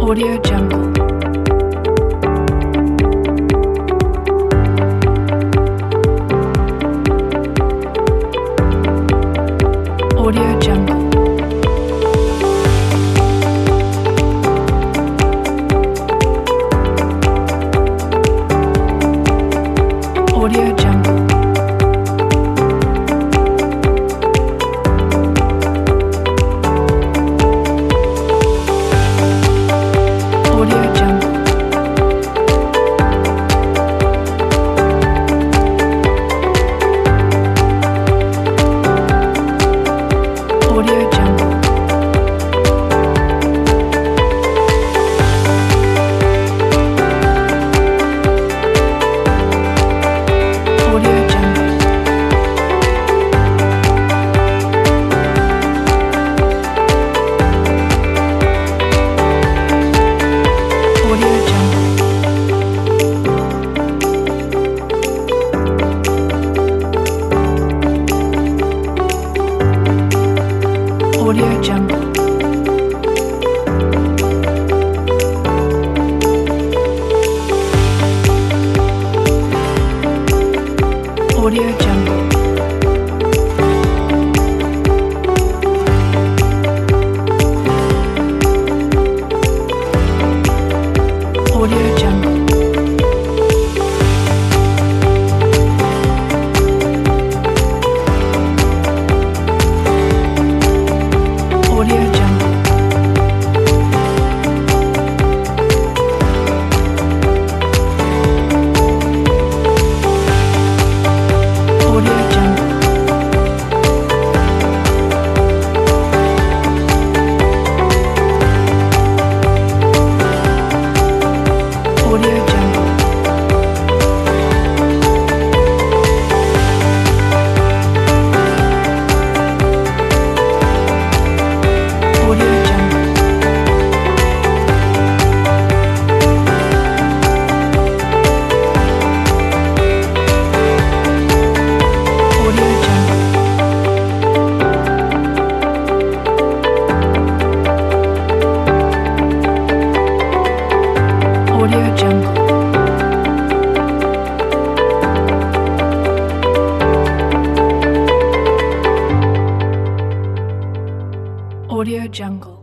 Audio Jungle. Audio Jungle. Audio Jungle. Audio Jungle. Audio Jungle. Audio Jungle. Audio Jungle. Audio Jungle. Audio Jungle. Audio Jungle. Audio Jungle. Audio Jungle. Audio Jungle. Audio Jungle. Audio Jungle. Audio Jungle. Audio Jungle.